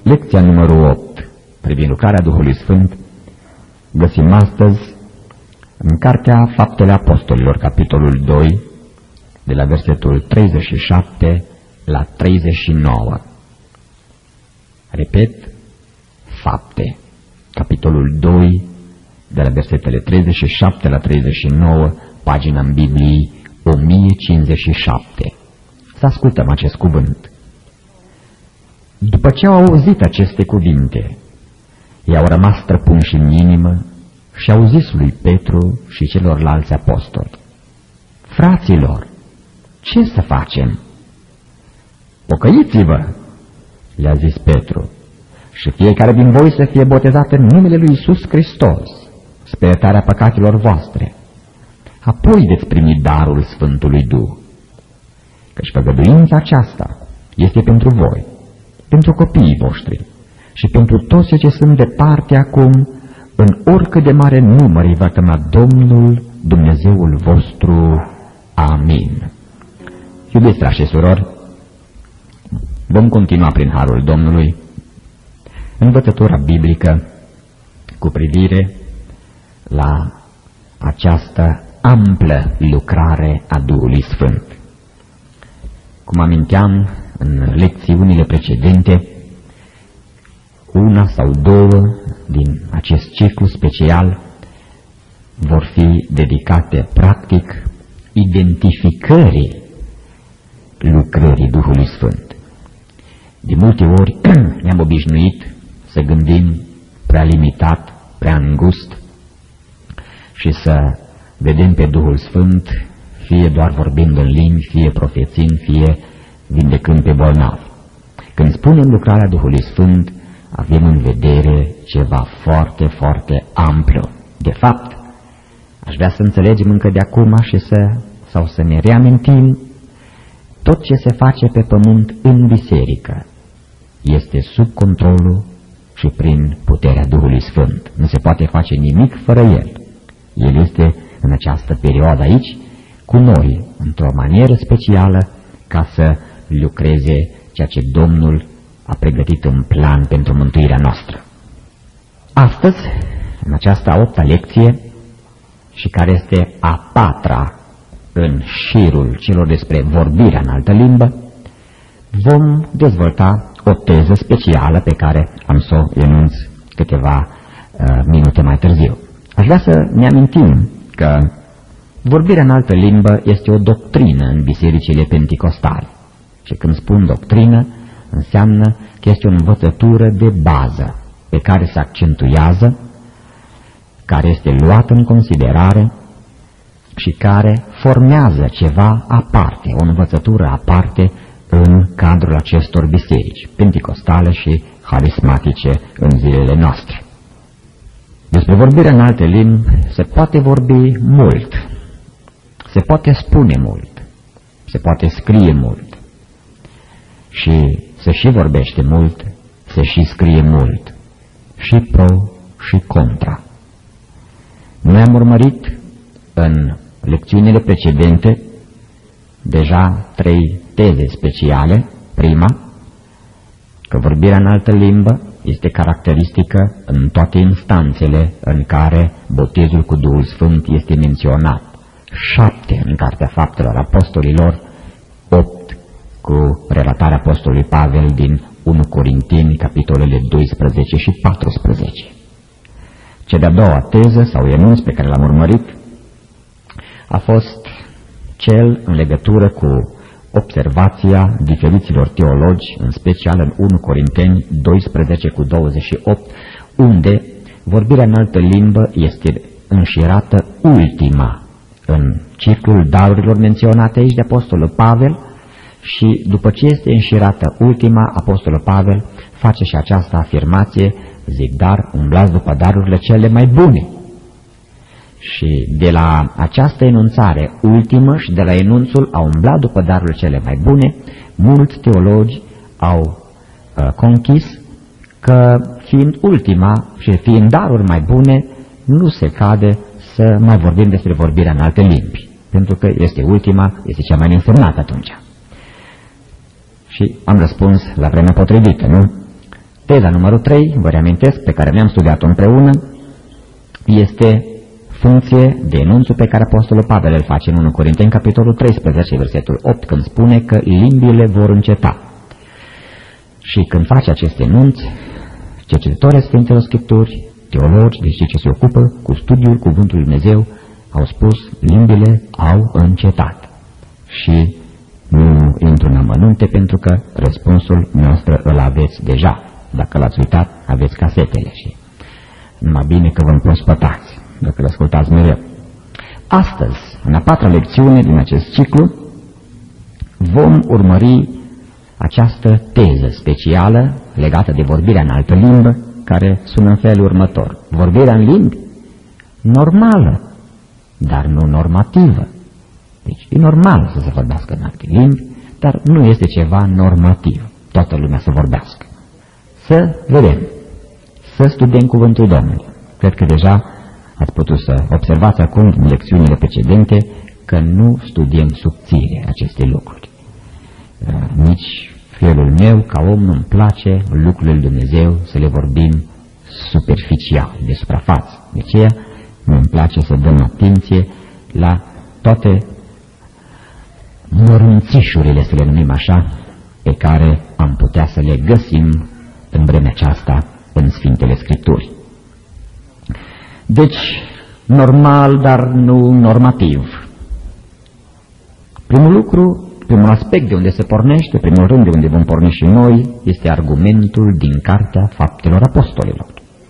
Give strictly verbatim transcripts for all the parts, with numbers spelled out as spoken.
Lecția numărul opt, privind lucrarea Duhului Sfânt, găsim astăzi în Cartea Faptele Apostolilor, capitolul doi, de la versetul treizeci și șapte la treizeci și nouă. Repet, Fapte, capitolul doi, de la versetele treizeci și șapte la treizeci și nouă, pagina în Bibliei o mie cincizeci și șapte. Să ascultăm acest cuvânt. După ce au auzit aceste cuvinte, i-au rămas străpunși în inimă și au zis lui Petru și celorlalți apostoli: Fraților, ce să facem? Pocăiți-vă, le-a zis Petru, și fiecare din voi să fie botezat în numele lui Iisus Hristos, spre iertarea păcatelor voastre. Apoi veți primi darul Sfântului Duh. Căci făgăduința aceasta este pentru voi, pentru copiii voștri și pentru toți ce sunt departe acum, în oricât de mare număr îi va chema Domnul Dumnezeul vostru. Amin. Iubiți frați și surori, vom continua prin harul Domnului învățătura biblică cu privire la această amplă lucrare a Duhului Sfânt. Cum aminteam în lecțiunile precedente, una sau două din acest ciclu special vor fi dedicate practic identificării lucrării Duhului Sfânt. De multe ori ne-am obișnuit să gândim prea limitat, prea îngust și să vedem pe Duhul Sfânt fie doar vorbind în limbi, fie profețind, fie vindecând pe bolnavi. Când spunem lucrarea Duhului Sfânt, avem în vedere ceva foarte, foarte amplu. De fapt, aș vrea să înțelegem încă de acum și să, sau să ne reamintim, tot ce se face pe pământ în biserică este sub controlul și prin puterea Duhului Sfânt. Nu se poate face nimic fără El. El este în această perioadă aici cu noi, într-o manieră specială, ca să lucreze ceea ce Domnul a pregătit în plan pentru mântuirea noastră. Astăzi, în această a opta lecție, și care este a patra în șirul celor despre vorbirea în altă limbă, vom dezvolta o teză specială pe care am să o enunț câteva uh, minute mai târziu. Aș vrea să ne amintim că vorbirea în altă limbă este o doctrină în bisericile penticostale. Și când spun doctrină, înseamnă că este o învățătură de bază pe care se accentuează, care este luată în considerare și care formează ceva aparte, o învățătură aparte în cadrul acestor biserici penticostale și harismatice în zilele noastre. Despre vorbirea în alte limbi se poate vorbi mult, se poate spune mult, se poate scrie mult și se și vorbește mult, se și scrie mult, și pro și contra. Noi am urmărit în lecțiunile precedente deja trei teze speciale. Prima, că vorbirea în altă limbă este caracteristică în toate instanțele în care botezul cu Duhul Sfânt este menționat. Șapte în Cartea Faptelor Apostolilor, opt cu relatarea Apostolului Pavel din unu Corinteni, capitolele doisprezece și paisprezece. Cea de-a doua teză sau enunț pe care l-am urmărit a fost cel în legătură cu observația diferiților teologi, în special în unu Corinteni doisprezece cu douăzeci și opt, unde vorbirea în altă limbă este înșirată ultima în ciclul darurilor menționate aici de Apostolul Pavel, și după ce este înșirată ultima, Apostolul Pavel face și această afirmație: zic, dar umblați după darurile cele mai bune. Și de la această enunțare ultimă și de la enunțul a umbla după darurile cele mai bune, mulți teologi au uh, conchis că, fiind ultima și fiind daruri mai bune, nu se cade să mai vorbim despre vorbirea în alte limbi, pentru că este ultima, este cea mai neînsemnată atunci. Și am răspuns la vremea potrivită, nu? Teza numărul trei, vă reamintesc, pe care ne-am studiat-o împreună, este funcție de enunțul pe care Apostolul Pavel îl face în unu Corinteni, capitolul treisprezece, versetul opt, când spune că limbile vor înceta. Și când face acest enunț, cercetătorii Sfintelor Scripturi, teologi, deci cei ce se ocupă cu studiul Cuvântului Dumnezeu, au spus, limbile au încetat. Și nu intru în amănunte pentru că răspunsul nostru îl aveți deja. Dacă l-ați uitat, aveți casetele și numai bine că vă împrospătați, dacă le ascultați mereu. Astăzi, în a patra lecțiune din acest ciclu, vom urmări această teză specială legată de vorbirea în altă limbă, care sună în felul următor. Vorbirea în limbi normală, dar nu normativă. Deci e normal să se vorbească în alte limbi, dar nu este ceva normativ. Toată lumea să vorbească. Să vedem, să studiem Cuvântul Domnului. Cred că deja ați putut să observați acum în lecțiunile precedente că nu studiem subțire aceste lucruri. Nici felul meu, ca om, nu-mi place lucrurile lui Dumnezeu să le vorbim superficial, de suprafață. De aceea nu-mi place să dăm atenție la toate mărunțișurile, să le numim așa, pe care am putea să le găsim în vremea aceasta în Sfintele Scripturi. Deci, normal, dar nu normativ. Primul lucru, primul aspect de unde se pornește, primul rând de unde vom porni și noi, este argumentul din Cartea Faptelor Apostolilor.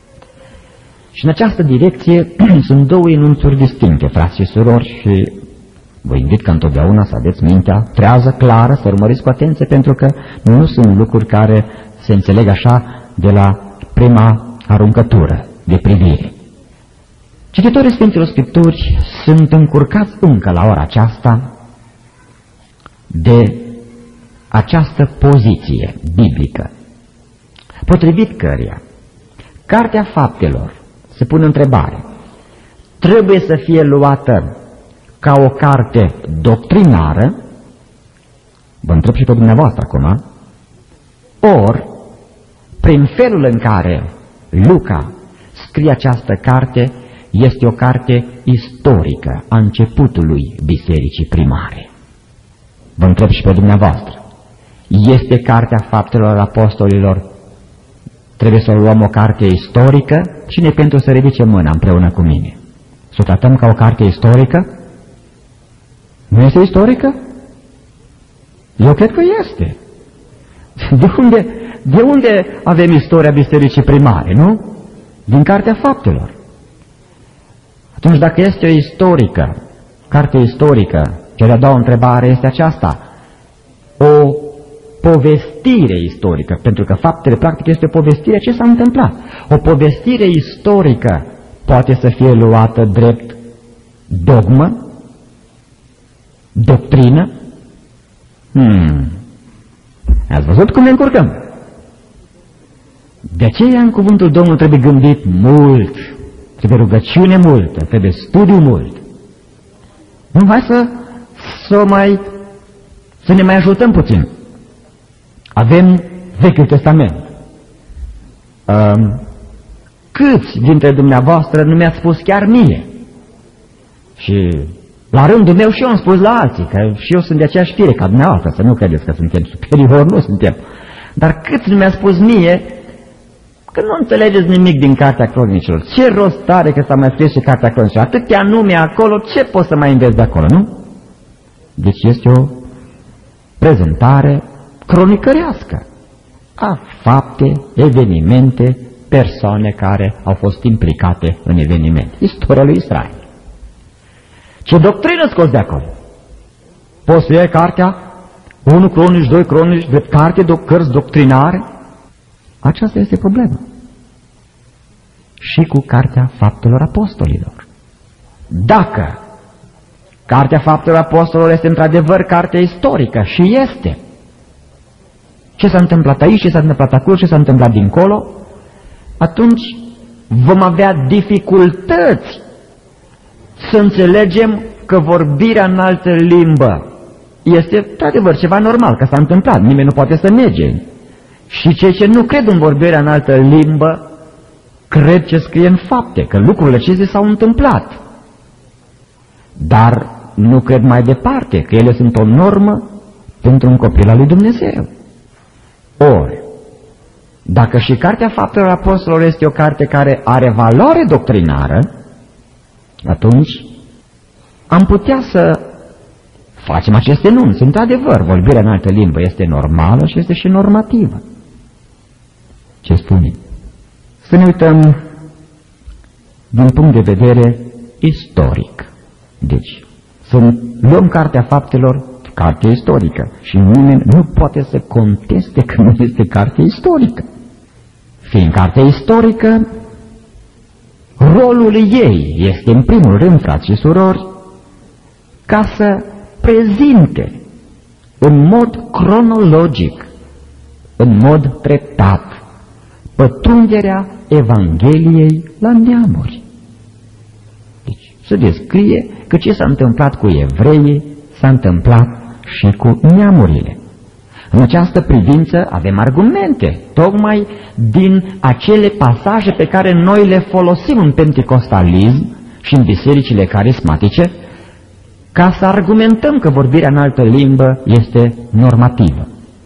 Și în această direcție sunt două enunțuri distincte, frați și surori, și vă invit ca întotdeauna să aveți mintea trează, clară, să urmăriți cu atenție, pentru că nu sunt lucruri care se înțeleg așa de la prima aruncătură de privire. Cititorii Sfintelor Scripturi sunt încurcați încă la ora aceasta de această poziție biblică, potrivit căreia Cartea Faptelor, se pune întrebare, trebuie să fie luată ca o carte doctrinară, vă întreb și pe dumneavoastră acum, ori, prin felul în care Luca scrie această carte, este o carte istorică a începutului Bisericii Primare. Vă întreb și pe dumneavoastră, este Cartea Faptelor Apostolilor, trebuie să o luăm o carte istorică? Cine pentru să ridice mâna împreună cu mine? Să o tratăm ca o carte istorică? Nu este istorică? Eu cred că este. De unde, de unde avem istoria Bisericii Primare, nu? Din Cartea Faptelor. Atunci, dacă este o istorică, carte istorică, cea de-a doua întrebare este aceasta, o povestire istorică, pentru că faptele practic este o povestire ce s-a întâmplat. O povestire istorică poate să fie luată drept dogmă, doctrină? Hmm. Ați văzut cum ne încurcăm? De aceea în cuvântul Domnului trebuie gândit mult, trebuie rugăciune multă, trebuie studiu mult. Nu, hai să, să, mai, să ne mai ajutăm puțin. Avem Vechiul Testament. Um, câți dintre dumneavoastră nu mi-ați spus chiar mie? Și la rândul meu și eu am spus la alții, că și eu sunt de aceeași fire ca dumneavoastră, să nu credeți că suntem superiori, nu suntem. Dar câți nu mi-a spus mie că nu înțelegeți nimic din Cartea Cronicilor? Ce rost are că s-a mai scris și Cartea Cronicilor? Atâtea nume acolo, ce poți să mai înveți de acolo, nu? Deci este o prezentare cronicărească a fapte, evenimente, persoane care au fost implicate în evenimente. Istoria lui Israel. Ce doctrină scoți de acolo? Poți să iei cartea unu Cronici, doi Cronici, de carte, de cărți doctrinare? Aceasta este problema. Și cu Cartea Faptelor Apostolilor. Dacă Cartea Faptelor Apostolilor este într-adevăr carte istorică, și este, ce s-a întâmplat aici, ce s-a întâmplat acolo, ce s-a întâmplat dincolo, atunci vom avea dificultăți să înțelegem că vorbirea în altă limbă este, într-adevăr, ceva normal, că s-a întâmplat, nimeni nu poate să nege. Și cei ce nu cred în vorbirea în altă limbă, cred ce scrie în fapte, că lucrurile acestea s-au întâmplat. Dar nu cred mai departe că ele sunt o normă pentru un copil al lui Dumnezeu. Ori, dacă și Cartea Faptelor Apostolilor este o carte care are valoare doctrinară, atunci am putea să facem aceste nunți. Într-adevăr, vorbirea în altă limbă este normală și este și normativă. Ce spune? Să ne uităm din punct de vedere istoric. Deci, să luăm Cartea Faptelor, carte istorică, și nimeni nu poate să conteste că nu este carte istorică. Fiind carte istorică, rolul ei este în primul rând, frați și surori, ca să prezinte în mod cronologic, în mod treptat, pătrunderea Evangheliei la neamuri. Deci, se descrie că ce s-a întâmplat cu evreii s-a întâmplat și cu neamurile. În această privință avem argumente, tocmai din acele pasaje pe care noi le folosim în penticostalism și în bisericile carismatice, ca să argumentăm că vorbirea în altă limbă este normativă.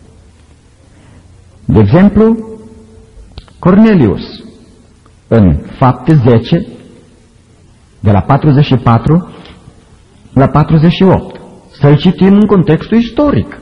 De exemplu, Cornelius, în Fapte zece, de la patruzeci și patru la patruzeci și opt, să-l citim în contextul istoric.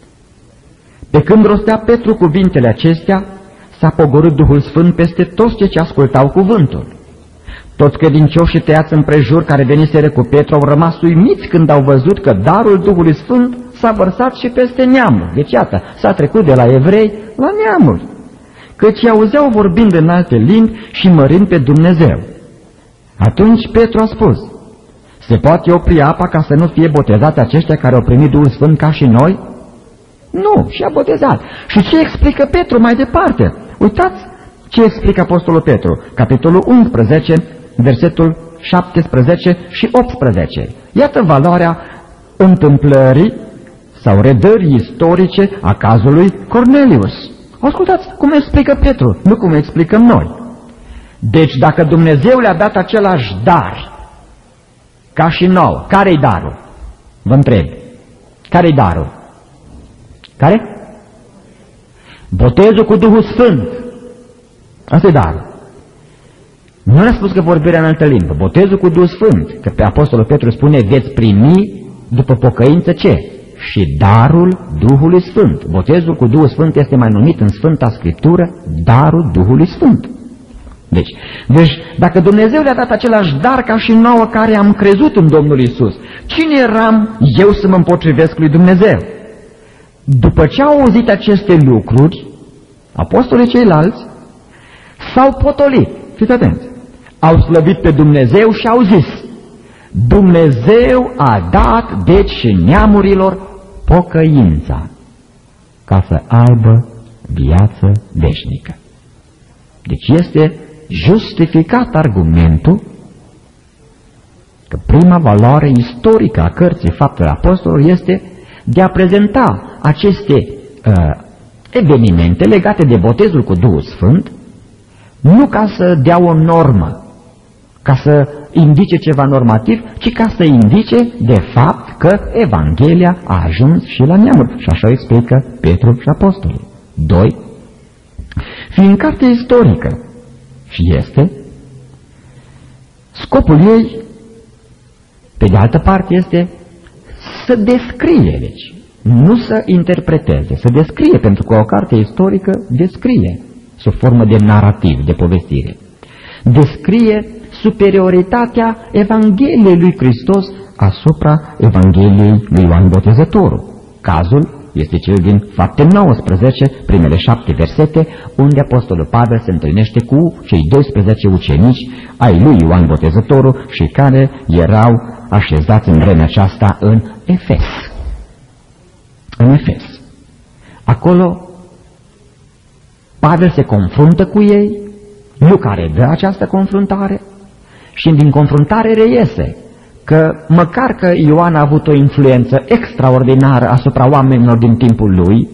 Pe când rostea Petru cuvintele acestea, s-a pogorât Duhul Sfânt peste toți cei ce ascultau cuvântul. Toți credincioșii tăiați împrejur care veniseră cu Petru au rămas uimiți când au văzut că darul Duhului Sfânt s-a vărsat și peste neamuri. Deci iată, s-a trecut de la evrei la neamuri, căci auzeau vorbind în alte limbi și mărind pe Dumnezeu. Atunci Petru a spus: se poate opri apa ca să nu fie botezate aceștia care au primit Duhul Sfânt ca și noi? Nu, și a botezat. Și ce explică Petru mai departe? Uitați ce explică Apostolul Petru, capitolul unsprezece, versetul șaptesprezece și optsprezece. Iată valoarea întâmplării sau redării istorice a cazului Cornelius. Ascultați cum explică Petru, nu cum explicăm noi. Deci dacă Dumnezeu le-a dat același dar ca și nouă, care-i darul? Vă întreb. Care-i darul? Care? Botezul cu Duhul Sfânt. Asta e darul. Nu a spus că vorbirea în altă limbă. Botezul cu Duhul Sfânt. Că pe Apostolul Petru spune: veți primi după pocăință ce? Și darul Duhului Sfânt. Botezul cu Duhul Sfânt este mai numit în Sfânta Scriptură darul Duhului Sfânt. Deci, deci, dacă Dumnezeu le-a dat același dar ca și nouă care am crezut în Domnul Iisus, cine eram eu să mă împotrivesc lui Dumnezeu? După ce au auzit aceste lucruri, apostolii ceilalți s-au potolit, fiți atenți, au slăvit pe Dumnezeu și au zis: Dumnezeu a dat deci și neamurilor pocăința ca să aibă viață veșnică. Deci este justificat argumentul că prima valoare istorică a cărții Faptele Apostolilor este de a prezenta aceste uh, evenimente legate de botezul cu Duhul Sfânt, nu ca să dea o normă, ca să indice ceva normativ, ci ca să indice de fapt că Evanghelia a ajuns și la neamuri. Și așa explică Petru și apostolii. doi. Fiind carte istorică și este, scopul ei, pe de altă parte, este să descrie, deci, nu să interpreteze, să descrie, pentru că o carte istorică descrie sub formă de narativ, de povestire. Descrie superioritatea Evangheliei lui Hristos asupra Evangheliei lui Ioan Botezătorul. Cazul este cel din Fapte nouăsprezece, primele șapte versete, unde Apostolul Pavel se întâlnește cu cei doisprezece ucenici ai lui Ioan Botezătorul și care erau așezați în vremea aceasta în Efes. În Efes. Acolo Pavel se confruntă cu ei, Luca redă această confruntare și din confruntare reiese că măcar că Ioan a avut o influență extraordinară asupra oamenilor din timpul lui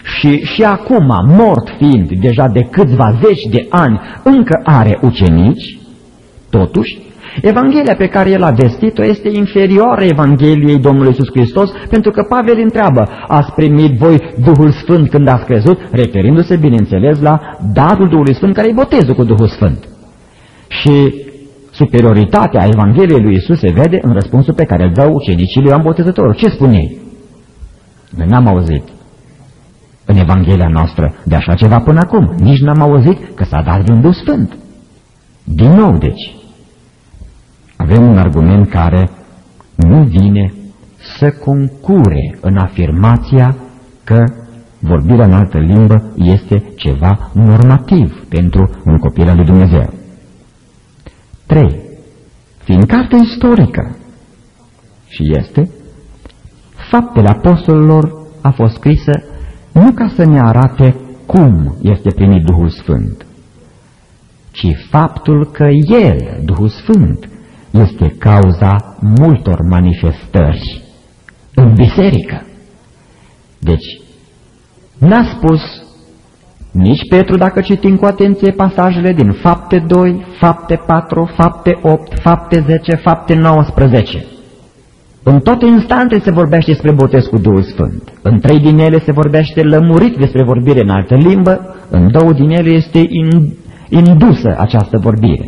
și și acum, mort fiind deja de câțiva zeci de ani, încă are ucenici, totuși, Evanghelia pe care el a vestit-o este inferioară Evangheliei Domnului Iisus Hristos, pentru că Pavel întreabă, ați primit voi Duhul Sfânt când ați crezut, referindu-se, bineînțeles, la darul Duhului Sfânt care e botezul cu Duhul Sfânt. Și superioritatea Evangheliei lui Iisus se vede în răspunsul pe care îl dau ucenicii lui Ioan Botezătorul. Ce spune ei? Noi n-am auzit în Evanghelia noastră de așa ceva până acum. Nici n-am auzit că s-a dat din Duh Sfânt. Din nou, deci, avem un argument care nu vine să concure în afirmația că vorbirea în altă limbă este ceva normativ pentru un copil al lui Dumnezeu. trei. Fiind carte istorică și este, Faptele Apostolilor a fost scrisă nu ca să ne arate cum este primit Duhul Sfânt, ci faptul că El, Duhul Sfânt, este cauza multor manifestări în biserică. Deci, n-a spus nici Petru, dacă citim cu atenție pasajele din Fapte doi, Fapte patru, Fapte opt, Fapte zece, Fapte nouăsprezece. În toate instantele se vorbește despre botez cu Duhul Sfânt. În trei din ele se vorbește lămurit despre vorbire în altă limbă, în două din ele este indusă această vorbire.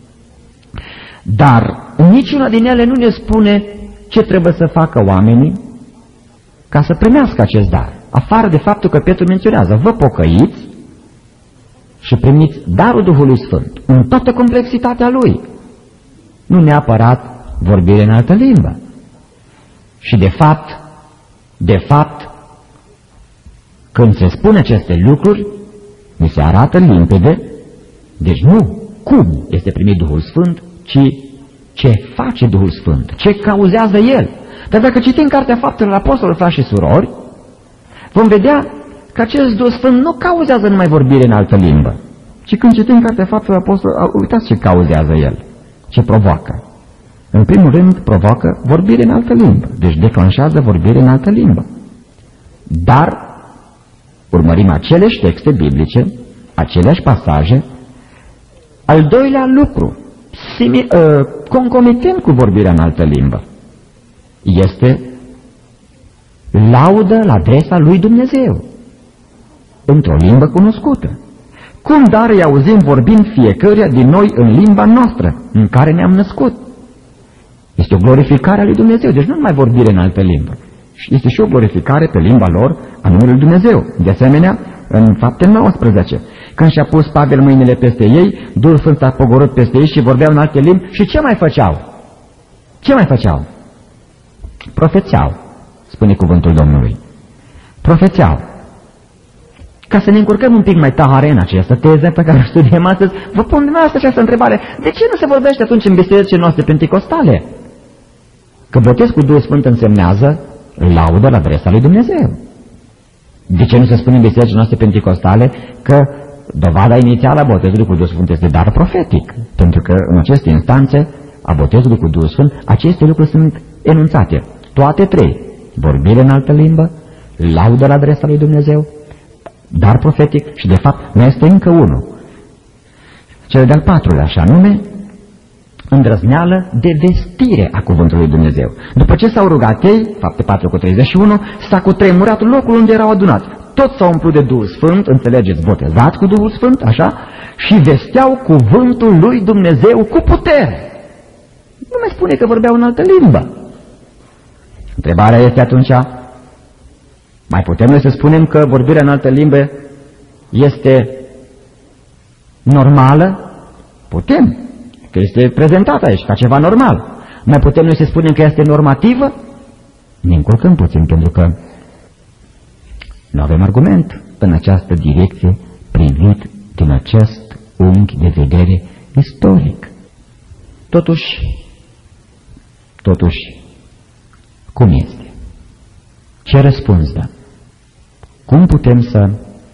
Dar niciuna din ele nu ne spune ce trebuie să facă oamenii ca să primească acest dar. Afară de faptul că Petru menționează, vă pocăiți și primiți darul Duhului Sfânt în toată complexitatea lui. Nu neapărat vorbire în altă limbă. Și de fapt, de fapt, când se spune aceste lucruri, mi se arată limpede, deci nu cum este primit Duhul Sfânt, ci ce face Duhul Sfânt, ce cauzează El. Dar dacă citim Cartea Faptelor Apostolilor, frați și surori, vom vedea că acest Duh Sfânt nu cauzează numai vorbire în altă limbă, ci când citim Cartea Faptelor Apostolilor, uitați ce cauzează El, ce provoacă. În primul rând, provoacă vorbire în altă limbă, deci declanșează vorbire în altă limbă. Dar urmărim aceleași texte biblice, aceleași pasaje. Al doilea lucru, simi, uh, concomitent cu vorbirea în altă limbă, este laudă la adresa lui Dumnezeu, într-o limbă cunoscută. Cum dar îi auzim vorbind fiecăruia din noi în limba noastră, în care ne-am născut? Este o glorificare a lui Dumnezeu, deci nu numai vorbire în altă limbă. Este și o glorificare pe limba lor a numelui Dumnezeu. De asemenea, în Fapte nouăsprezece, când și-a pus Pavel mâinile peste ei, Duhul Sfânt s-a pogorât peste ei și vorbeau în alte limbi. Și ce mai făceau? Ce mai făceau? Profețeau, spune cuvântul Domnului. Profețeau. Ca să ne încurcăm un pic mai tare în această teză pe care o studiem astăzi, vă pun dumneavoastră această întrebare. De ce nu se vorbește atunci în bisericile noastre penticostale? Că botez cu Duhul Sfânt însemnează laudă la adresa lui Dumnezeu. De ce nu se spune în bisericile noastre penticostale că dovada inițială a botezului cu Duhul Sfânt este dar profetic? Pentru că în aceste instanțe a botezului cu Duhul Sfânt, aceste lucruri sunt enunțate. Toate trei. Vorbire în altă limbă, laudă la adresa lui Dumnezeu, dar profetic și de fapt mai este încă unul. Cel de-al patrulea, așa nume, îndrăzneală de vestire a cuvântului lui Dumnezeu. După ce s-au rugat ei, Fapte patru cu treizeci și unu, s-a cutremurat locul unde erau adunați. Toți s-au umplut de Duhul Sfânt, înțelegeți, botezați cu Duhul Sfânt, așa, și vesteau cuvântul lui Dumnezeu cu putere. Nu mai spune că vorbeau în altă limbă. Întrebarea este atunci, mai putem noi să spunem că vorbirea în altă limbă este normală? Putem, că este prezentată aici ca ceva normal. Mai putem noi să spunem că este normativă? Ne încurcăm puțin, pentru că nu avem argument în această direcție privit din acest unghi de vedere istoric. Totuși, totuși, cum este? Ce răspuns dă? Cum putem să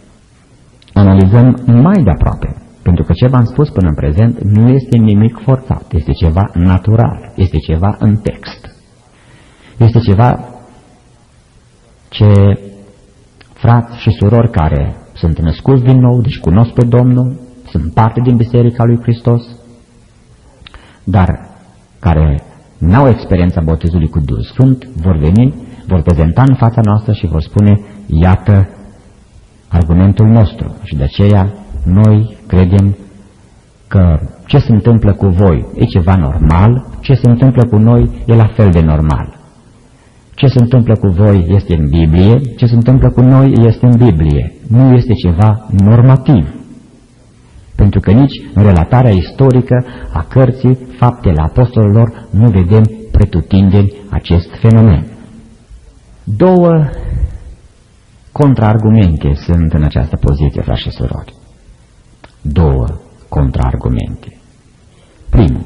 analizăm mai de aproape? Pentru că ce v-am spus până în prezent nu este nimic forțat, este ceva natural, este ceva în text. Este ceva ce frați și surori care sunt născuți din nou, deci cunosc pe Domnul, sunt parte din Biserica lui Hristos, dar care n-au experiența botezului cu Duhul Sfânt, vor veni, vor prezenta în fața noastră și vor spune, iată argumentul nostru. Și de aceea noi credem că ce se întâmplă cu voi e ceva normal, ce se întâmplă cu noi e la fel de normal. Ce se întâmplă cu voi este în Biblie, ce se întâmplă cu noi este în Biblie. Nu este ceva normativ. Pentru că nici în relatarea istorică a cărții Faptele Apostolilor nu vedem pretutindeni acest fenomen. Două contraargumente sunt în această poziție, frați și surori. Două contraargumente. Primul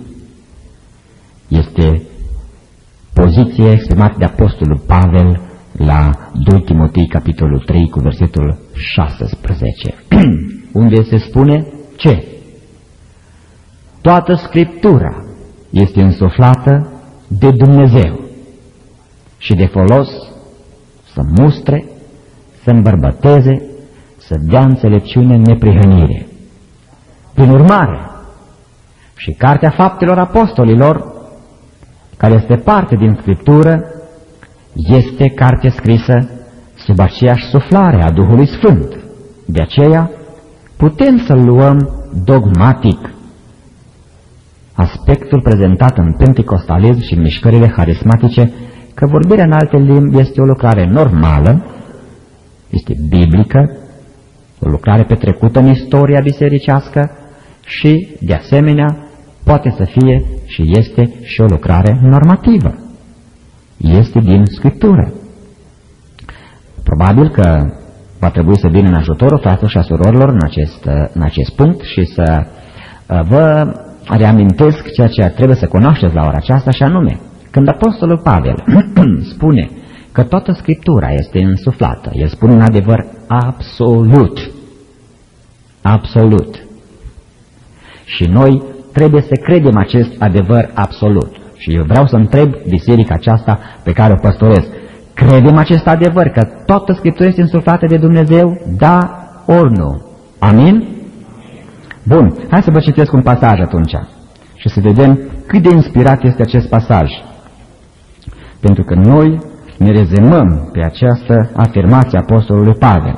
este poziția exprimată de Apostolul Pavel la doi Timotei, capitolul trei, cu versetul șaisprezece, unde se spune ce? Toată Scriptura este însuflată de Dumnezeu și de folos să mustre, să îmbărbăteze, să dea înțelepciune în neprihănire. Prin urmare, și Cartea Faptelor Apostolilor, care este parte din Scriptură, este carte scrisă sub aceeași suflare a Duhului Sfânt. De aceea putem să luăm dogmatic aspectul prezentat în pentecostalism și în mișcările harismatice, că vorbirea în alte limbi este o lucrare normală, este biblică, o lucrare petrecută în istoria bisericească și, de asemenea, poate să fie și este și o lucrare normativă. Este din Scriptură. Probabil că va trebui să vin în ajutorul fraților și a surorilor în acest, în acest punct și să vă reamintesc ceea ce trebuie să cunoașteți la ora aceasta, și anume, când Apostolul Pavel spune că toată Scriptura este însuflată, el spune un adevăr absolut. Absolut. Și noi trebuie să credem acest adevăr absolut. Și eu vreau să întreb biserica aceasta pe care o păstorez. Credem acest adevăr, că toată Scriptura este însuflată de Dumnezeu? Da ori nu? Amin? Bun, hai să vă citesc un pasaj atunci și să vedem cât de inspirat este acest pasaj. Pentru că noi ne rezemăm pe această afirmație a Apostolului Pavel.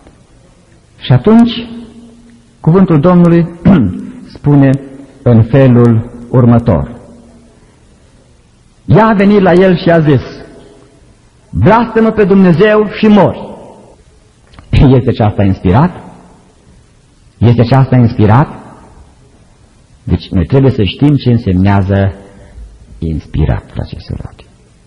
Și atunci, cuvântul Domnului spune în felul următor. Ea a venit la el și a zis, blastă-mă pe Dumnezeu și mori. Este aceasta inspirat? Este aceasta inspirat? Deci noi trebuie să știm ce însemnează inspirat, frate și surori.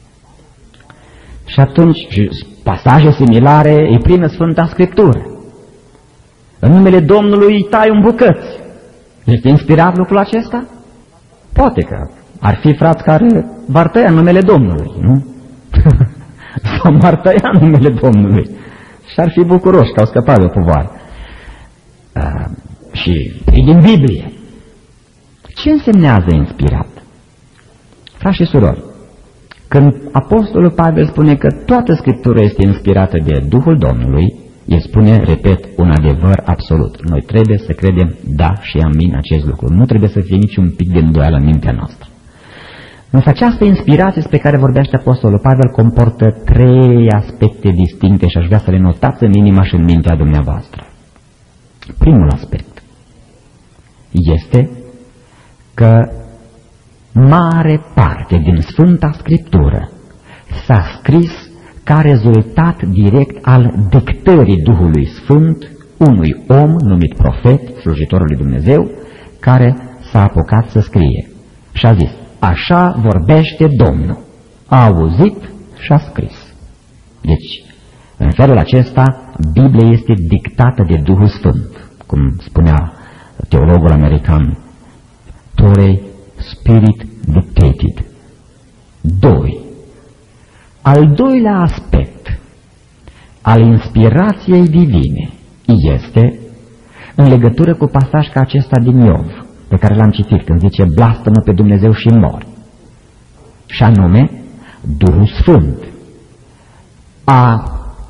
Și atunci, pasaje similare îi prime Sfânta Scriptură. În numele Domnului îi tai în bucăți. Este inspirat lucrul acesta? Poate că ar fi frați care v-ar tăia în numele Domnului, nu? Sau m-ar tăia în numele Domnului. Și ar fi bucuroși că au scăpat de o povară. Uh, și e din Biblie. Ce însemnează inspirat? Frați și surori, când Apostolul Pavel spune că toată Scriptura este inspirată de Duhul Domnului, el spune, repet, un adevăr absolut. Noi trebuie să credem da și amin acest lucru. Nu trebuie să fie niciun pic de îndoială în mintea noastră. Însă această inspirație despre care vorbește Apostolul Pavel comportă trei aspecte distincte și aș vrea să le notați în inima și în mintea dumneavoastră. Primul aspect este că mare parte din Sfânta Scriptură s-a scris ca rezultat direct al dictării Duhului Sfânt unui om numit profet, slujitorul lui Dumnezeu, care s-a apucat să scrie. Și a zis, așa vorbește Domnul. A auzit și a scris. Deci, în felul acesta, Biblia este dictată de Duhul Sfânt, cum spunea teologul american Torrey, Spirit Dictated. Doi. Al doilea aspect al inspirației divine este în legătură cu pasaj ca acesta din Iov, pe care l-am citit, când zice, blastă-mă pe Dumnezeu și mori. Și anume, Duhul Sfânt a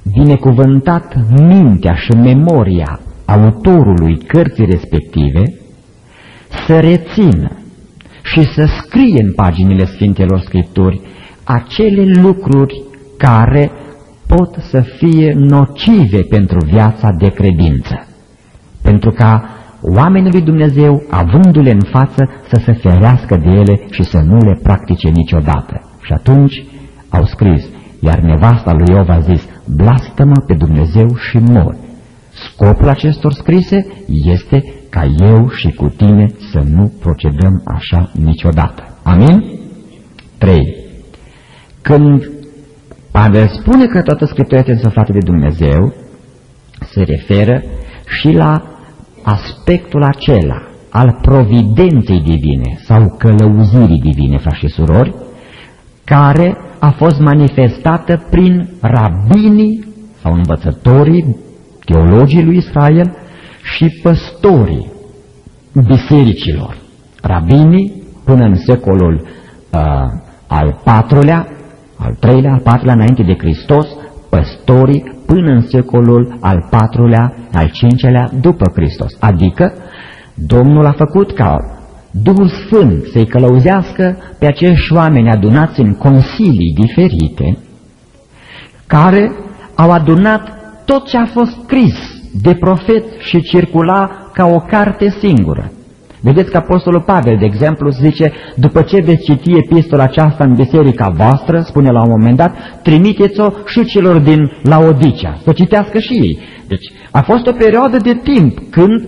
binecuvântat mintea și memoria autorului cărții respective să rețină și să scrie în paginile Sfintelor Scripturi acele lucruri care pot să fie nocive pentru viața de credință, pentru ca oamenii lui Dumnezeu, avându-le în față, să se ferească de ele și să nu le practice niciodată. Și atunci au scris, iar nevasta lui Iov a zis, blastămă pe Dumnezeu și mor. Scopul acestor scrise este ca eu și cu tine să nu procedăm așa niciodată. Amin? trei. Când Pavel spune că toată Scriptura este însăfată de Dumnezeu, se referă și la aspectul acela al providenței divine sau călăuzirii divine, frați și surori, care a fost manifestată prin rabinii sau învățătorii, teologii lui Israel și păstorii bisericilor. Rabinii până în secolul uh, al patrulea, al treilea, al patrulea înainte de Hristos, păstorii până în secolul al patrulea, al cincelea după Hristos. Adică Domnul a făcut ca Duhul Sfânt să-i călăuzească pe acești oameni adunați în consilii diferite, care au adunat tot ce a fost scris de profet și circula ca o carte singură. Vedeți că Apostolul Pavel, de exemplu, zice, după ce veți citi epistola aceasta în biserica voastră, spune la un moment dat, trimiteți-o și celor din Laodicea, să o citească și ei. Deci a fost o perioadă de timp când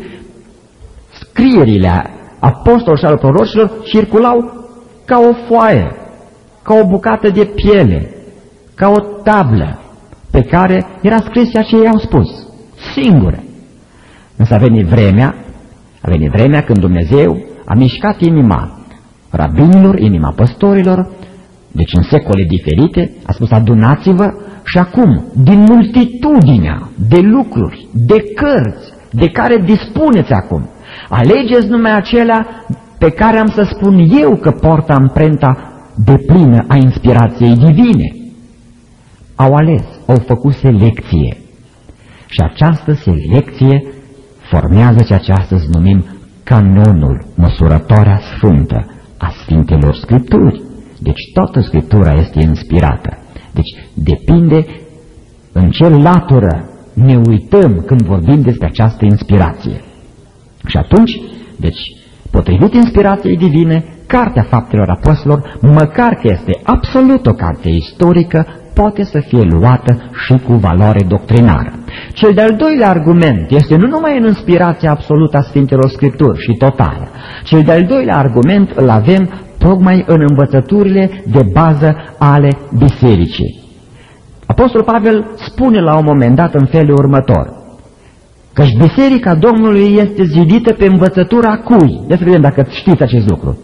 scrierile apostolilor și al prorocilor circulau ca o foaie, ca o bucată de piele, ca o tablă pe care era scris ceea ce ei au spus, singure. Însă a venit vremea, a venit vremea când Dumnezeu a mișcat inima rabinilor, inima păstorilor, deci în secole diferite, a spus adunați-vă și acum, din multitudinea de lucruri, de cărți, de care dispuneți acum, alegeți numai acelea pe care am să spun eu că poartă amprenta deplină a inspirației divine. Au ales, au făcut selecție și această selecție formează ceea ce astăzi numim canonul, măsurătoarea sfântă a Sfintelor Scripturi. Deci toată Scriptura este inspirată. Deci depinde în ce latură ne uităm când vorbim despre această inspirație. Și atunci, deci, potrivit inspirației divine, Cartea Faptelor Apostolilor, măcar că este absolut o carte istorică, poate să fie luată și cu valoare doctrinară. Cel de-al doilea argument este nu numai în inspirația absolută a Sfintelor Scripturi și totală. Cel de-al doilea argument îl avem tocmai în învățăturile de bază ale bisericii. Apostolul Pavel spune la un moment dat în felul următor, căci biserica Domnului este zidită pe învățătura cui? De să vedem dacă știți acest lucru.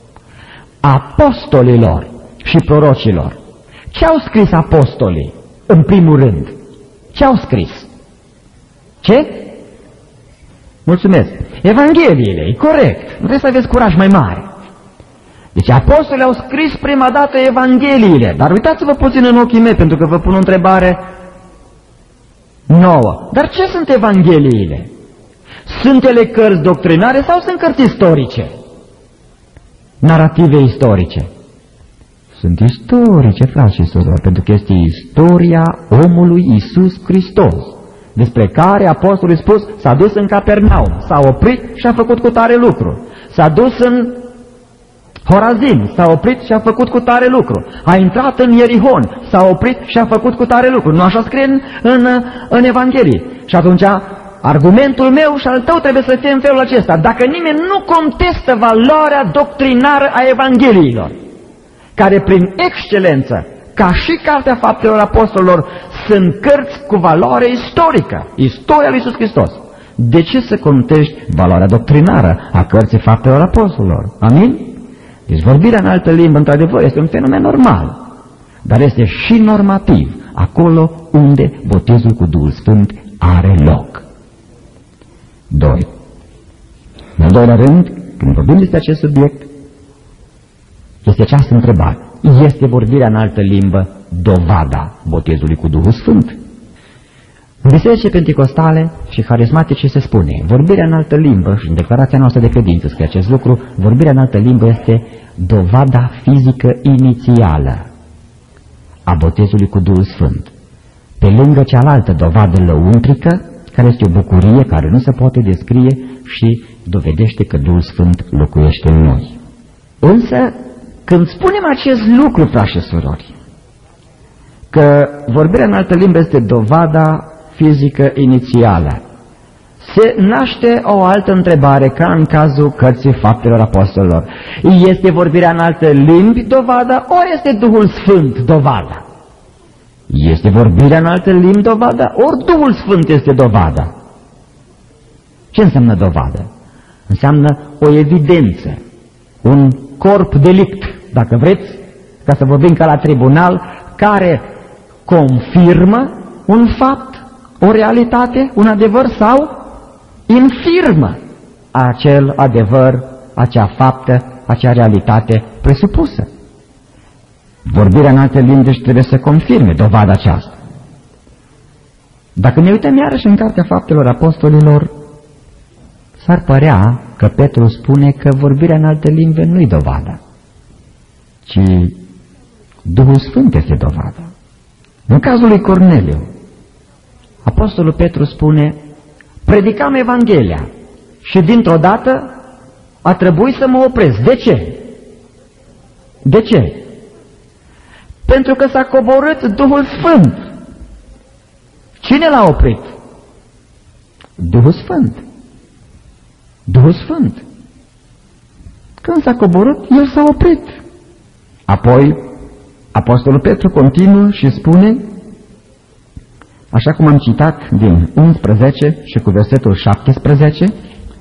Apostolilor și prorocilor. Ce au scris apostolii în primul rând? Ce au scris? Ce? Mulțumesc. Evangheliile, e corect. Nu trebuie să aveți curaj mai mare. Deci apostolii au scris prima dată Evangheliile. Dar uitați-vă puțin în ochii mei, pentru că vă pun o întrebare nouă. Dar ce sunt Evangheliile? Sunt ele cărți doctrinare sau sunt cărți istorice? Narative istorice. Sunt istorice, frați și surori, pentru că este istoria omului Iisus Hristos, despre care apostolul a spus, s-a dus în Capernaum, s-a oprit și a făcut cu tare lucru. S-a dus în Horazin, s-a oprit și a făcut cu tare lucru. A intrat în Ierihon, s-a oprit și a făcut cu tare lucru. Nu așa scrie în, în, în Evanghelie. Și atunci, argumentul meu și al tău trebuie să fie în felul acesta. Dacă nimeni nu contestă valoarea doctrinară a Evangheliilor, care prin excelență, ca și Cartea Faptelor Apostolilor, sunt cărți cu valoare istorică, istoria lui Iisus Hristos. De ce să contești valoarea doctrinară a Cărții Faptelor Apostolilor? Amin? Deci vorbirea în altă limbă, într-adevăr, este un fenomen normal, dar este și normativ, acolo unde botezul cu Duhul Sfânt are loc. doi. În al doilea rând, când vorbim despre acest subiect, este această întrebare. Este vorbirea în altă limbă dovada botezului cu Duhul Sfânt? În bisericii penticostale și harismatice se spune, vorbirea în altă limbă, și în declarația noastră de credință scrie acest lucru, vorbirea în altă limbă este dovada fizică inițială a botezului cu Duhul Sfânt, pe lângă cealaltă dovadă lăuntrică, care este o bucurie care nu se poate descrie și dovedește că Duhul Sfânt locuiește în noi. Însă, când spunem acest lucru, frați și surori, că vorbirea în altă limbă este dovada fizică inițială, se naște o altă întrebare, ca în cazul Cărții Faptelor Apostolilor. Este vorbirea în alte limbi dovada, ori este Duhul Sfânt dovada? Este vorbirea în alte limbi dovada, ori Duhul Sfânt este dovada? Ce înseamnă dovadă? Înseamnă o evidență, un corp delict, dacă vreți, ca să vorbim ca la tribunal, care confirmă un fapt, o realitate, un adevăr sau infirmă acel adevăr, acea faptă, acea realitate presupusă. Vorbirea în alte limbi trebuie să confirme dovada aceasta. Dacă ne uităm iarăși în Cartea Faptelor Apostolilor, s-ar părea că Petru spune că vorbirea în alte limbi nu-i dovada, ci Duhul Sfânt este dovada. În cazul lui Corneliu, Apostolul Petru spune, predicam Evanghelia și dintr-o dată a trebuit să mă opresc. De ce? De ce? Pentru că s-a coborât Duhul Sfânt. Cine l-a oprit? Duhul Sfânt. Duhul Sfânt. Când s-a coborât, el s-a oprit. Apoi, Apostolul Petru continuă și spune, așa cum am citat din unsprezece și cu versetul șaptesprezece,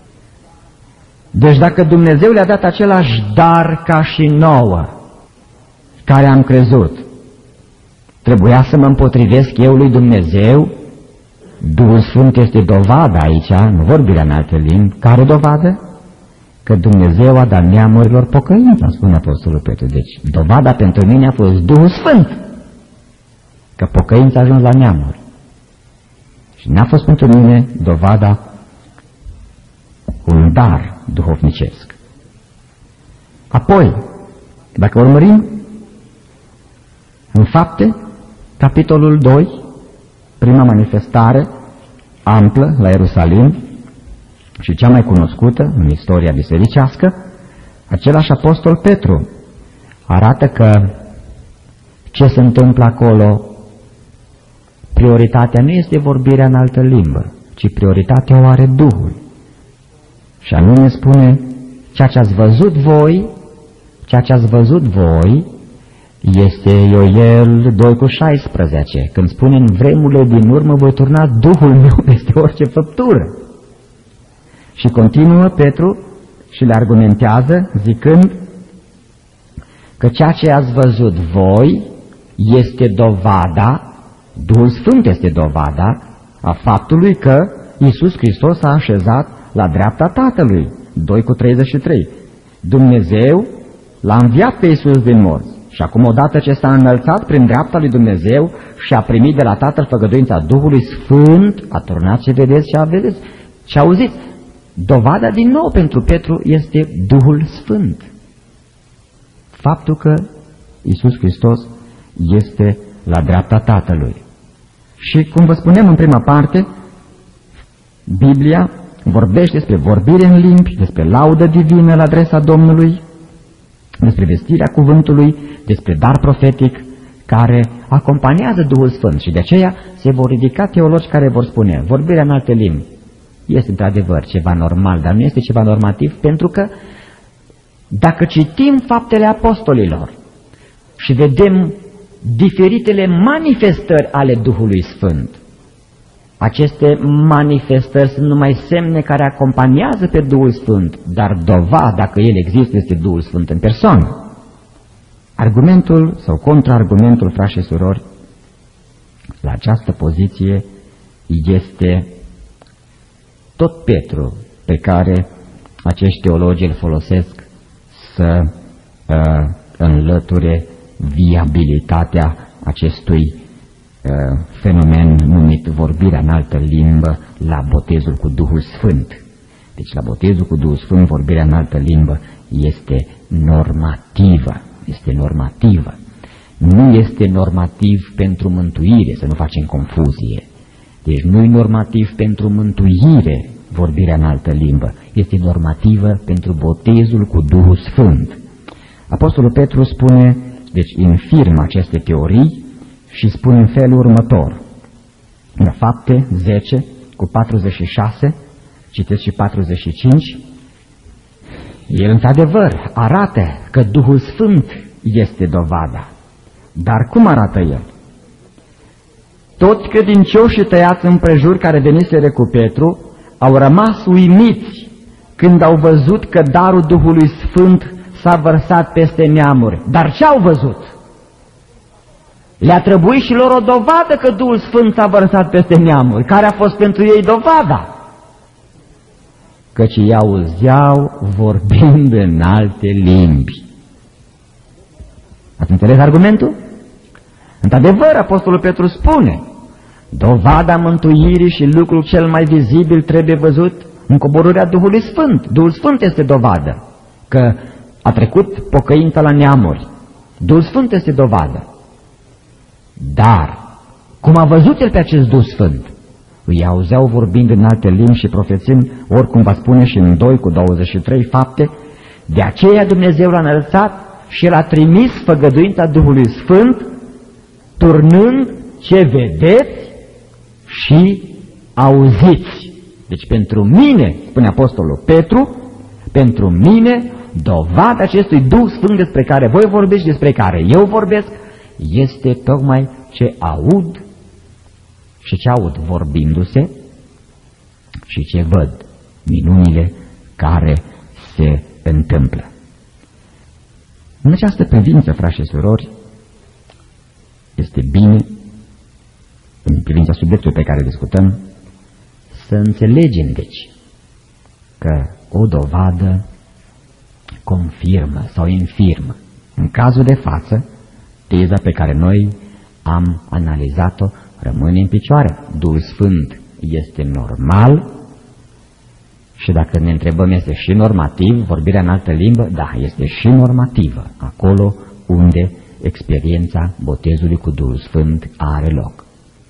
deci dacă Dumnezeu le-a dat același dar ca și nouă, care am crezut, trebuia să mă împotrivesc eu lui Dumnezeu? Duhul Sfânt este dovada aici, nu vorbirea în alte limbi. Care dovadă? Că Dumnezeu a dat neamurilor pocăința, spune Apostolul Petru. Deci, dovada pentru mine a fost Duhul Sfânt, că pocăința a ajuns la neamuri. Și n-a fost pentru mine dovada un dar duhovnicesc. Apoi, dacă urmărim în Fapte, capitolul doi, prima manifestare amplă la Ierusalim și cea mai cunoscută în istoria bisericească, același apostol Petru arată că ce se întâmplă acolo, prioritatea nu este vorbirea în altă limbă, ci prioritatea o are Duhul. Și anume spune, ceea ce ați văzut voi, ceea ce ați văzut voi, este Ioel doi cu șaisprezece, când spune, în vremurile din urmă voi turna Duhul meu peste orice făptură. Și continuă Petru și le argumentează zicând că ceea ce ați văzut voi este dovada, Duhul Sfânt este dovada a faptului că Iisus Hristos a așezat la dreapta Tatălui. doi cu treizeci și trei. Dumnezeu l-a înviat pe Iisus din morți. Și acum, odată ce s-a înălțat prin dreapta lui Dumnezeu și a primit de la Tatăl făgăduința Duhului Sfânt, a turnat ce vedeți și a vedeți. Și auziți, dovada din nou pentru Petru este Duhul Sfânt. Faptul că Iisus Hristos este la dreapta Tatălui. Și cum vă spuneam în prima parte, Biblia vorbește despre vorbire în limbi, despre laudă divină la adresa Domnului, despre vestirea cuvântului, despre dar profetic care acompaniază Duhul Sfânt. Și de aceea se vor ridica teologi care vor spune, vorbirea în alte limbi este într-adevăr ceva normal, dar nu este ceva normativ, pentru că dacă citim Faptele Apostolilor și vedem diferitele manifestări ale Duhului Sfânt, aceste manifestări sunt numai semne care acompaniază pe Duhul Sfânt, dar dovada, dacă el există, este Duhul Sfânt în persoană. Argumentul sau contraargumentul, frați și surori, la această poziție este tot Petru, pe care acești teologi îl folosesc să uh, înlăture viabilitatea acestui fenomen numit vorbirea în altă limbă la botezul cu Duhul Sfânt. Deci la botezul cu Duhul Sfânt vorbirea în altă limbă este normativă, este normativă. Nu este normativ pentru mântuire, să nu facem confuzie. Deci nu e normativ pentru mântuire vorbirea în altă limbă, este normativă pentru botezul cu Duhul Sfânt. Apostolul Petru spune, deci infirmă aceste teorii și spune în felul următor. În Fapte zece cu patruzeci și șase, citesc și patruzeci și cinci, el într-adevăr arată că Duhul Sfânt este dovada. Dar cum arată el? Toți credincioșii tăiați împrejur care veniseră cu Petru au rămas uimiți când au văzut că darul Duhului Sfânt s-a vărsat peste neamuri. Dar ce au văzut? Le-a trebuit și lor o dovadă că Duhul Sfânt s-a vărsat peste neamuri. Care a fost pentru ei dovada? Căci ei auzeau vorbind în alte limbi. Ați înțeles argumentul? Într-adevăr, Apostolul Petru spune, dovada mântuirii și lucrul cel mai vizibil trebuie văzut în coborârea Duhului Sfânt. Duhul Sfânt este dovadă că a trecut pocăința la neamuri. Duhul Sfânt este dovadă. Dar, cum a văzut el pe acest Duh Sfânt? Îi auzeau vorbind în alte limbi și profețind, oricum va spune și în doi cu douăzeci și trei Fapte, de aceea Dumnezeu l-a înălțat și l-a trimis făgăduința Duhului Sfânt, turnând ce vedeți și auziți. Deci pentru mine, spune Apostolul Petru, pentru mine dovada acestui Duh Sfânt despre care voi vorbiți și despre care eu vorbesc este tocmai ce aud și ce aud vorbindu-se și ce văd, minunile care se întâmplă. În această privință, frați și surori, este bine, în privința subiectului pe care discutăm, să înțelegem, deci, că o dovadă confirmă sau infirmă. În cazul de față, teza pe care noi am analizat-o rămâne în picioare. Duhul Sfânt este normal și dacă ne întrebăm este și normativ, vorbirea în altă limbă, da, este și normativă, acolo unde experiența botezului cu Duhul Sfânt are loc.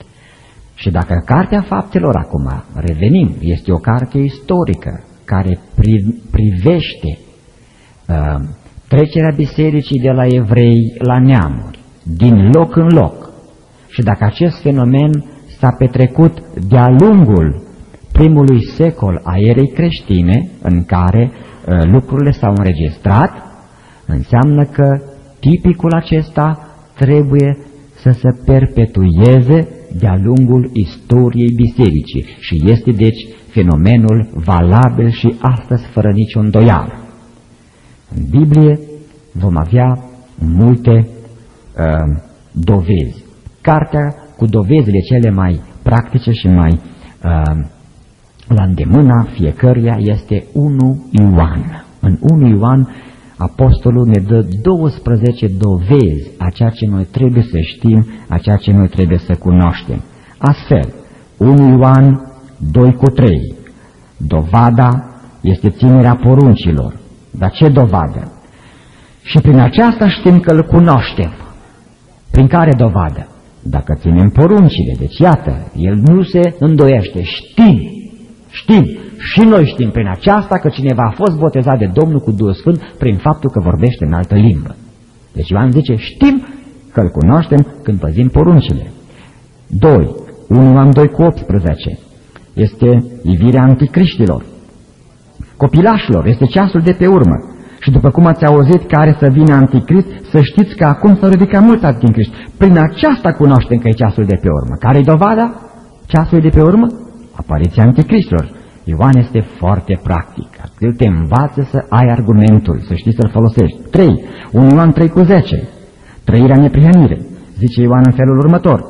Și dacă Cartea Faptelor, acum revenim, este o carte istorică care pri, privește uh, trecerea bisericii de la evrei la neamuri, din loc în loc, și dacă acest fenomen s-a petrecut de-a lungul primului secol a erei creștine, în care uh, lucrurile s-au înregistrat, înseamnă că tipicul acesta trebuie să se perpetueze de-a lungul istoriei bisericii și este deci fenomenul valabil și astăzi fără nicio îndoială. În Biblie vom avea multe uh, dovezi. Cartea cu dovezile cele mai practice și mai uh, la îndemâna fiecăruia este unu Ioan. În unu Ioan Apostolul ne dă douăsprezece dovezi a ceea ce noi trebuie să știm, a ceea ce noi trebuie să cunoaștem. Astfel, unu Ioan doi cu trei, dovada este ținerea poruncilor. Dar ce dovadă? Și prin aceasta știm că îl cunoaștem. Prin care dovadă? Dacă ținem poruncile. Deci iată, el nu se îndoiește, știm, știm. Și noi știm prin aceasta că cineva a fost botezat de Domnul cu Duhul Sfânt prin faptul că vorbește în altă limbă. Deci Ioan zice, știm că îl cunoaștem când păzim poruncile. doi. unu Ioan doi cu optsprezece. Este ivirea anticriștilor. Copilașilor, este ceasul de pe urmă. Și după cum ați auzit că are să vină anticrist, să știți că acum s-au ridicat mulți anticriști. Prin aceasta cunoaștem că e ceasul de pe urmă. Care-i dovada? Ceasul de pe urmă? Apariția anticriștilor. Ioan este foarte practic. El te învață să ai argumentul, să știi să-l folosești. trei. unu Ioan trei cu zece. Trăirea neprihănire. Zice Ioan în felul următor.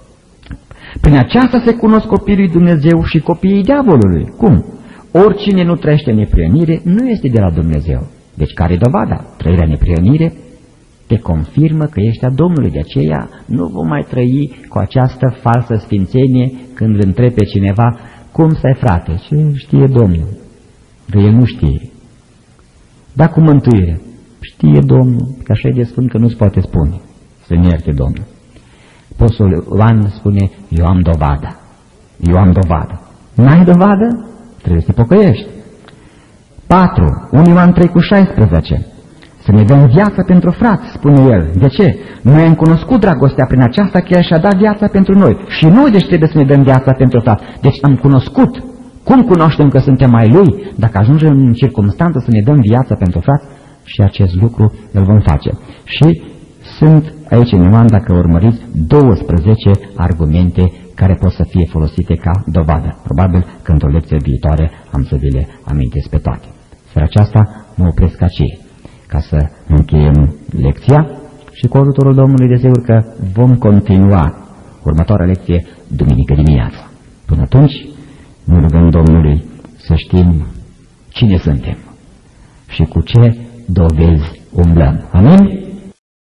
Prin aceasta se cunosc copiii lui Dumnezeu și copiii diavolului. Cum? Oricine nu trăiește neprihănire nu este de la Dumnezeu. Deci care-i dovada? Trăirea neprihănire te confirmă că ești a Domnului. De aceea nu vom mai trăi cu această falsă sfințenie când îl întrebi pe cineva, cum stai, frate? Ce știe Domnul? Că el nu știe. Dar cu mântuire? Știe Domnul, că așa e de spun că nu-ți poate spune. Să-mi ierte Domnul. Apostolul Ioan spune, eu am dovada. Eu am dovadă. N-ai dovadă? Trebuie să te pocăiești. patru. unu Ioan trei cu șaisprezece. Să ne dăm viață pentru frați, spune el. De ce? Noi am cunoscut dragostea prin aceasta că el și-a dat viața pentru noi. Și noi deci trebuie să ne dăm viața pentru frați. Deci am cunoscut. Cum cunoaștem că suntem mai lui? Dacă ajungem în circunstanță să ne dăm viața pentru frați, și acest lucru îl vom face. Și sunt aici în Ioan, dacă urmăriți, douăsprezece argumente care pot să fie folosite ca dovadă. Probabil că într-o lecție viitoare am să vi le amintesc pe toate. Seara aceasta mă opresc aici, ca să încheiem lecția și cu ajutorul Domnului desigur că vom continua următoarea lecție duminică dimineața. Până atunci, ne rugăm Domnului să știm cine suntem și cu ce dovezi umblăm. Amin?